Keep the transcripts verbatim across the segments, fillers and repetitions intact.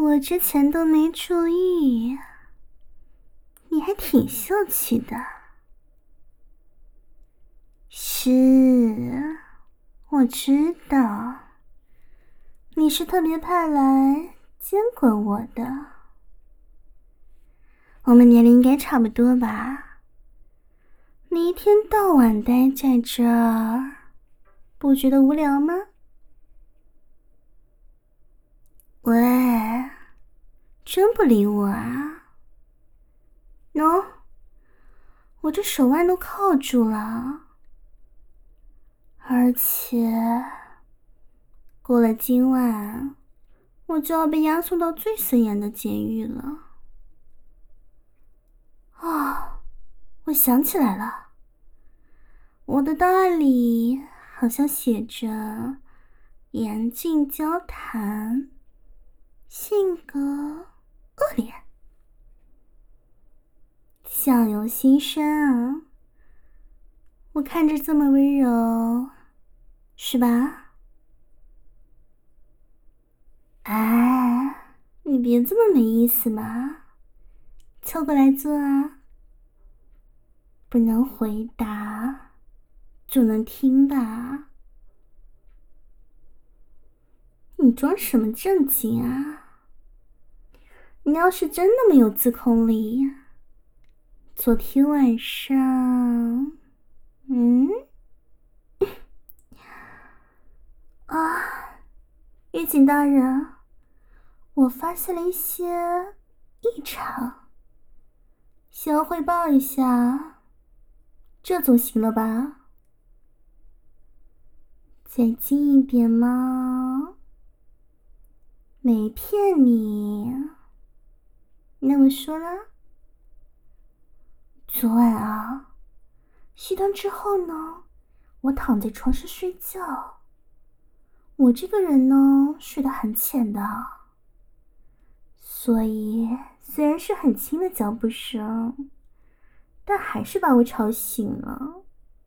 我之前都没注意，你还挺秀气的。是，我知道，你是特别派来监管我的。我们年龄应该差不多吧？你一天到晚待在这儿，不觉得无聊吗？喂，真不理我啊？喏，我这手腕都铐住了，而且过了今晚，我就要被押送到最森严的监狱了。啊，我想起来了，我的档案里好像写着严禁交谈，性格恶劣，相由心生啊。我看着这么温柔，是吧？哎，你别这么没意思嘛，凑过来坐啊。不能回答，就能听吧？你装什么正经啊？你要是真那么有自控力，昨天晚上，嗯，啊，狱警大人，我发现了一些异常，想要汇报一下，这总行了吧？再近一点嘛，没骗你。那我说了，昨晚啊，熄灯之后呢，我躺在床上睡觉。我这个人呢，睡得很浅的，所以虽然是很轻的脚步声，但还是把我吵醒了。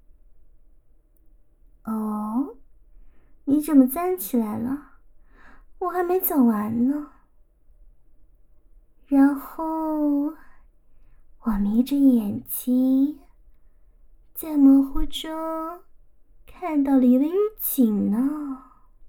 哦，你怎么站起来了？我还没讲完呢。然后我眯着眼睛，在模糊中看到了一位狱警呢。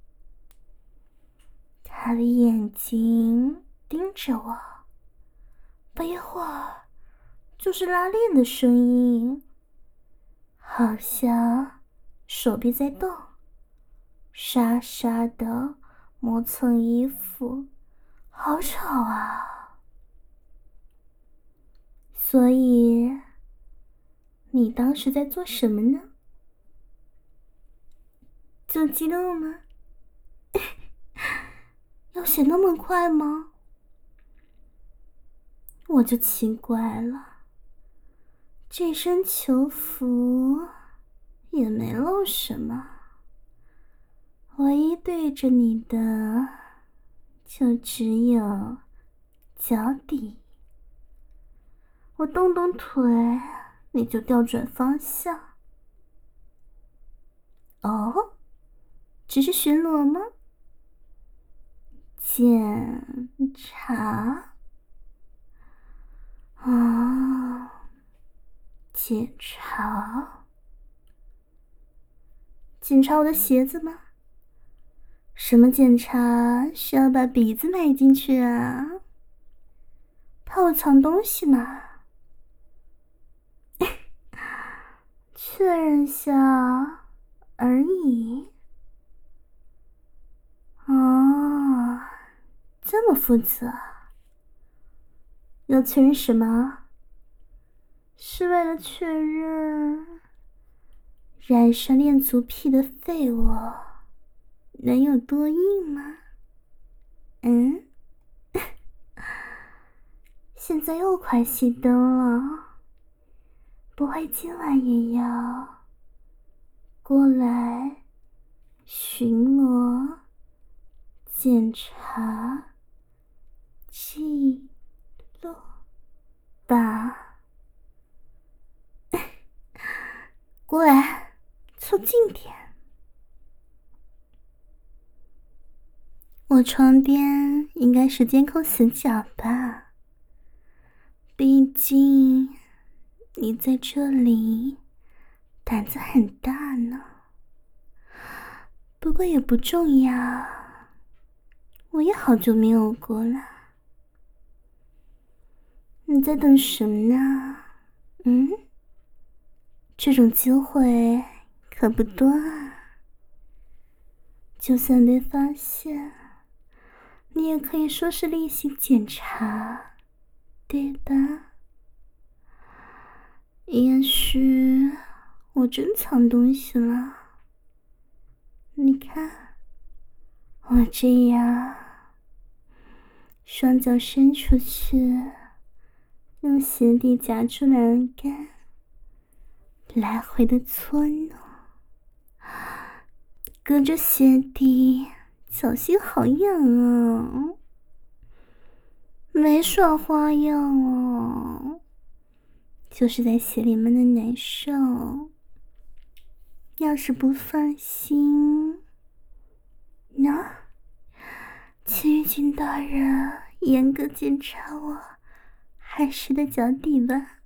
他的眼睛盯着我，不一会儿就是拉链的声音，好像手臂在动，沙沙的磨蹭衣服，好吵啊！所以你当时在做什么呢？做激动吗？要写那么快吗？我就奇怪了，这身囚服也没露什么，唯一对着你的就只有脚底。我动动腿，你就调转方向。哦，只是巡逻吗？检查？哦，检查？检查我的鞋子吗？什么检查需要把鼻子埋进去啊？怕我藏东西吗？确认下而已。哦，这么负责。要确认什么？是为了确认染上恋足癖的废物能有多硬吗？嗯？现在又快熄灯了，不会今晚也要过来巡逻检查记录吧？过来，凑近点。我床边应该是监控死角吧，毕竟你在这里胆子很大呢。不过也不重要，我也好久没有过了。你在等什么呢？嗯？这种机会可不多啊。就算被发现，你也可以说是例行检查，对吧？也许我真藏东西了。你看，我这样双脚伸出去，用鞋底夹住栏杆，来回的搓弄，隔着鞋底，脚心好痒啊！没耍花样哦，就是在鞋里闷的难受。要是不放心，那请狱警大人严格检查我汗湿的脚底吧。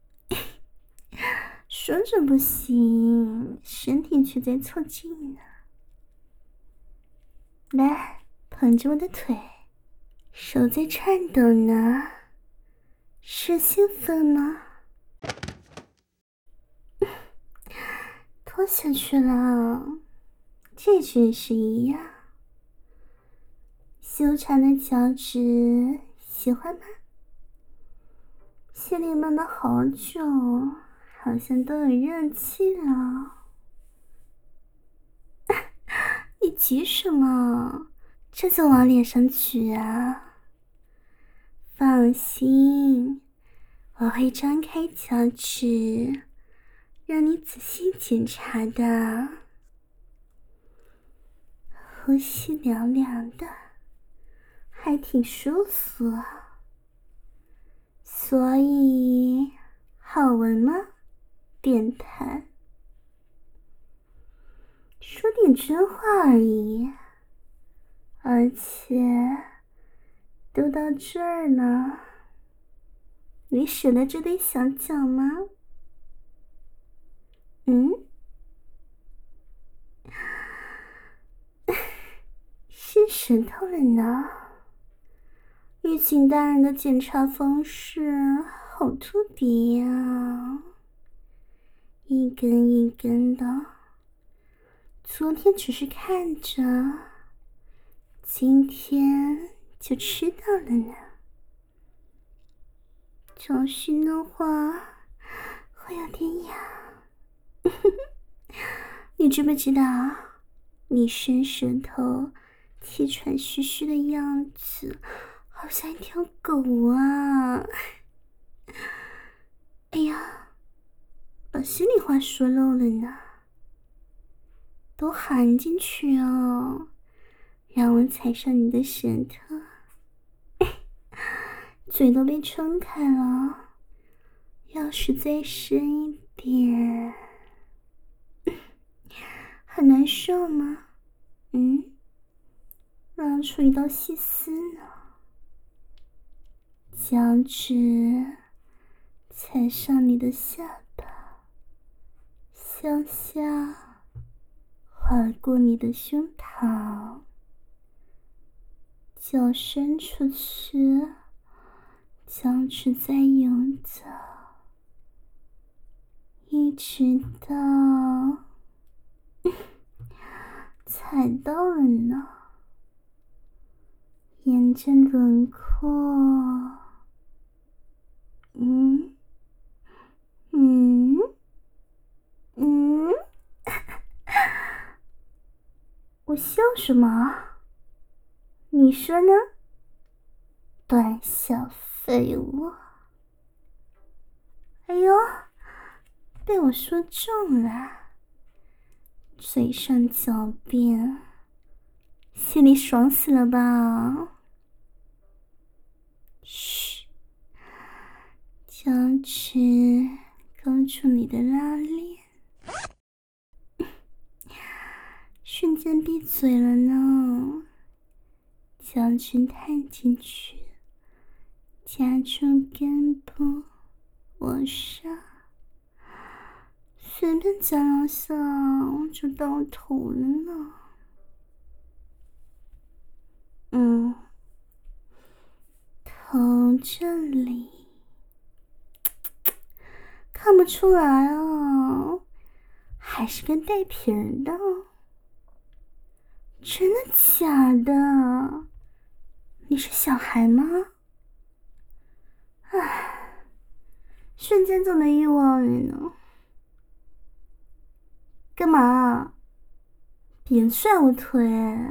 说着不行，身体却在凑近呢。来，捧着我的腿，手在颤抖呢，是兴奋吗？脱下去了，这只也是一样。修长的脚趾喜欢吗？心里闷了好久，好像都有热气了。你急什么？这就往脸上举啊！放心，我会张开脚趾，让你仔细检查的。呼吸凉凉的，还挺舒服啊。所以，好闻吗？变态。说点真话而已，而且都到这儿了，你舍得这对小脚吗？嗯？是舌头了呢。狱警大人的检查方式好特别呀，一根一根的。昨天只是看着，今天就吃到了呢。脚心的话会有点痒。你知不知道，你伸舌头气喘吁吁的样子好像一条狗啊！哎呀，把心里话说漏了呢。都含进去哦，让我踩上你的舌头。嘴都被撑开了，要是再深一点，很难受吗？嗯，拉出一道细丝呢。脚趾踩上你的下巴，向下划过你的胸膛，脚伸出去，脚趾在游走，一直到踩到了呢。沿着轮廓，嗯嗯嗯，我笑什么？你说呢？短小废物！哎呦，被我说中了，嘴上狡辩，心里爽死了吧？嘘，脚趾勾住你的拉链，瞬间闭嘴了呢。脚小拳探进去，夹住根部往上，随便夹两下就到头了呢。嗯，头这里看不出来啊，还是个带皮儿的。真的假的？你是小孩吗？唉，瞬间就没欲望了呢。干嘛？别拽我腿，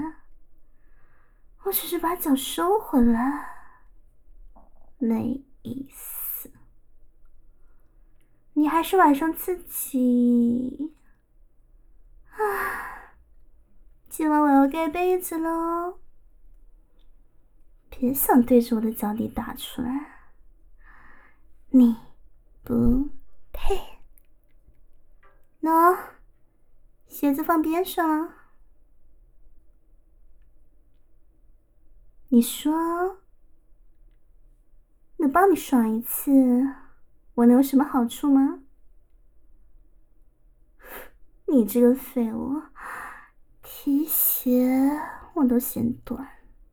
我只是把脚收回来，没意思。你还是晚上自己。唉，今晚我要盖被子喽，别想对着我的脚底打出来，你不配。喏，鞋子放边上。你说，能帮你爽一次，我能有什么好处吗？你这个废物，提鞋我都嫌短。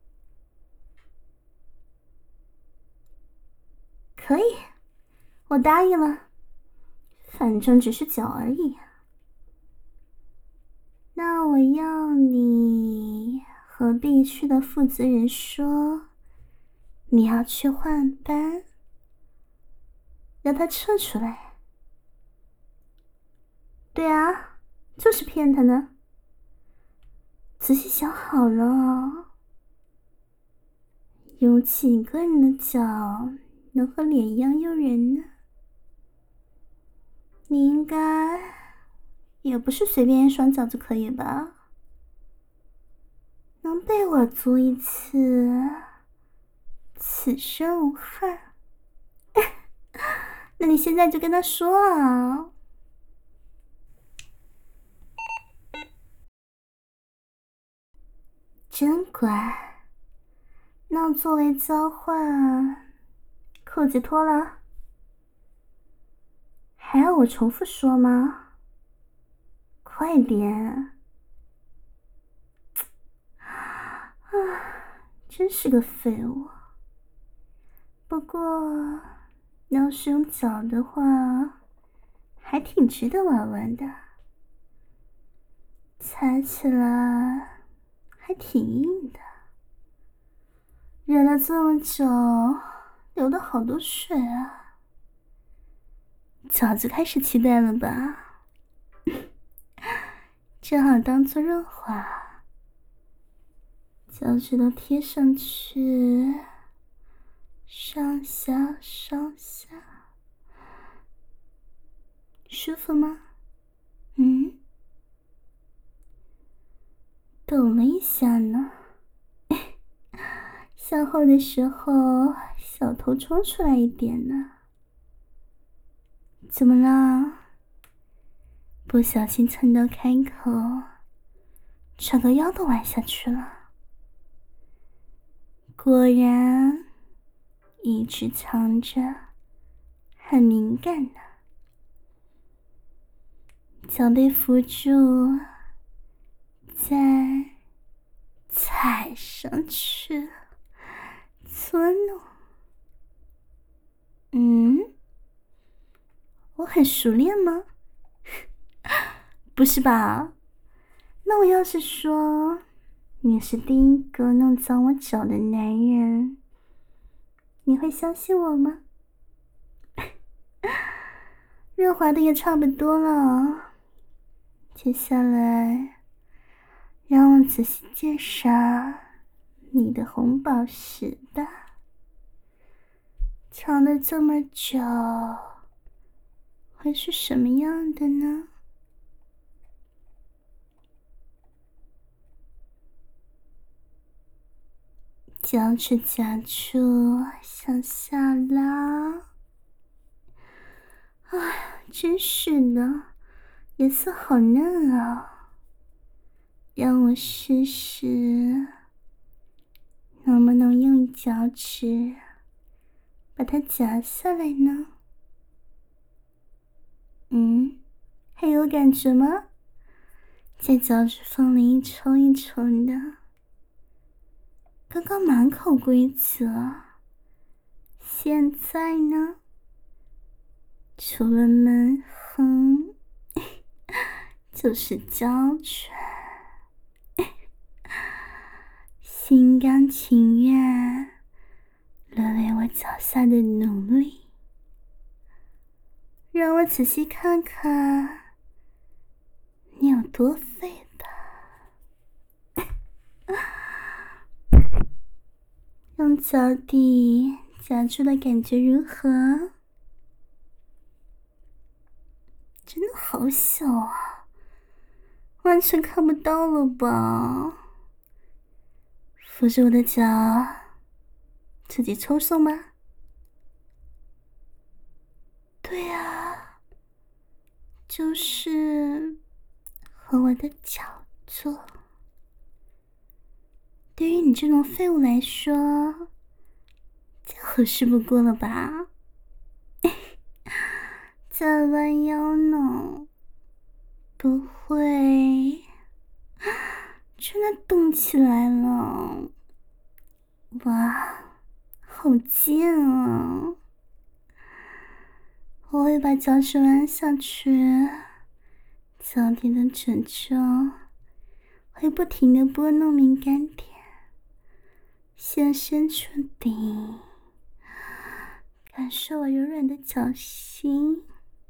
可以，我答应了，反正只是脚而已。那我要你和 B 区的负责人说，你要去换班，让他撤出来。对啊，就是骗他呢。仔细想好了，有几个人的脚能和脸一样诱人呢？你应该也不是随便一双脚就可以吧？能被我足一次，此生无憾。那你现在就跟他说啊。真乖。那作为交换，裤子脱了。还要我重复说吗？快点！啊，真是个废物。不过，要是用脚的话，还挺值得玩玩的。踩起来还挺硬的，忍了这么久，流了好多水啊！早就开始期待了吧？正好当做润滑，脚趾头贴上去，上下上下，舒服吗？嗯，抖了一下呢。向后的时候，小头冲出来一点呢。怎么了？不小心蹭到开口，整个腰都弯下去了。果然，一直藏着，很敏感呢。脚被扶住，再踩上去，搓弄。嗯，我很熟练吗？不是吧？那我要是说你是第一个弄脏我脚的男人，你会相信我吗？润滑的也差不多了，接下来让我仔细介绍你的红宝石吧。藏了这么久，会是什么样的呢？脚趾夹住，向下拉。哎，真是的，颜色好嫩啊！让我试试， 能不能用脚趾把它夹下来呢？嗯，还有感觉吗？在脚趾缝里一抽一抽的，刚刚满口规则，现在呢，除了闷哼，就是娇喘，心甘情愿沦为我脚下的奴隶。让我仔细看看你有多废吧。用脚底夹住的感觉如何？真的好小啊，完全看不到了吧？扶着我的脚，自己抽送吗？对啊，就是和我的脚做。对于你这种废物来说，再合适不过了吧？再弯腰呢？不会，真的动起来了！哇，好贱啊！我会把脚趾弯下去，脚底的褶皱会不停地拨弄敏感点，先伸出顶，感受我柔软的脚心。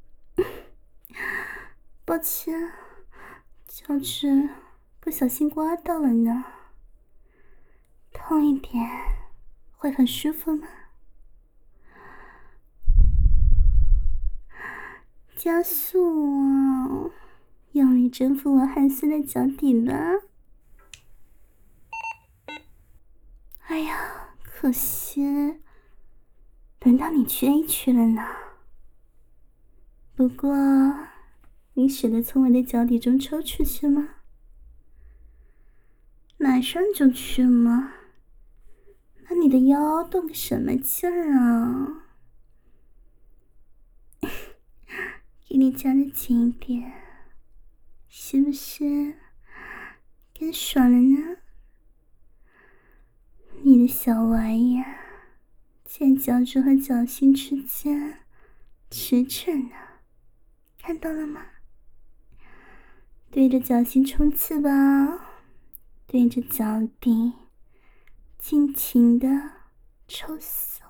抱歉，脚趾不小心刮到了呢。痛一点会很舒服吗？加速哦，用力征服我寒酸的脚底吧。哎呀，可惜轮到你去 A 区了呢。不过你舍得从我的脚底中抽出去吗？马上就去吗？那你的腰动个什么劲儿啊？给你夹得紧一点，是不是更爽了呢？你的小玩意儿在脚趾和脚心之间驰骋呢，看到了吗？对着脚心冲刺吧，对着脚底尽情的抽送。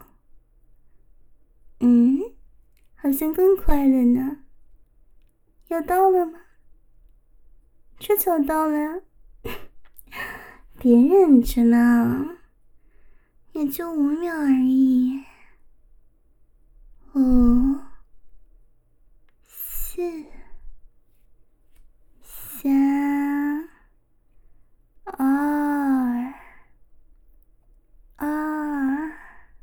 嗯，好像更快了呢。要到了吗？这就到了。别忍着了，也就五秒而已。五、四、三、二、二、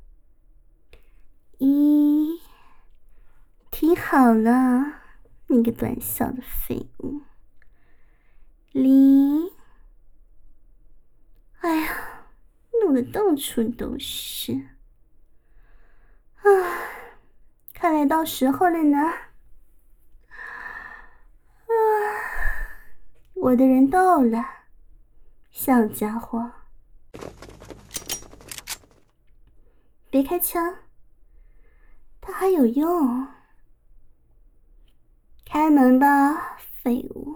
一，听好了，你个短小的废物。零，哎呀，弄得到处都是。啊，看来到时候了呢。啊，我的人到了，小家伙，别开枪，他还有用。开门吧，废物，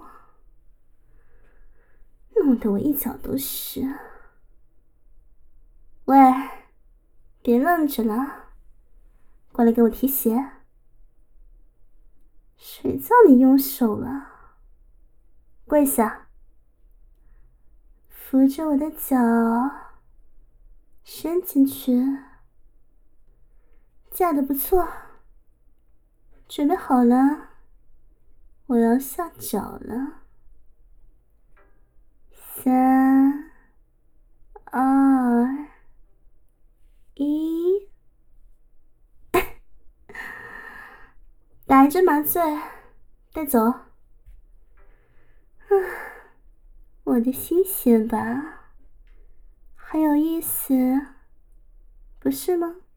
弄得我一脚都是。喂，别愣着了，过来给我提鞋。谁叫你用手了？跪下，扶着我的脚，伸进去。架得不错，准备好了，我要下脚了。三、二、一，打一针麻醉，带走。啊，我的新鞋吧， 很有意思，不是吗？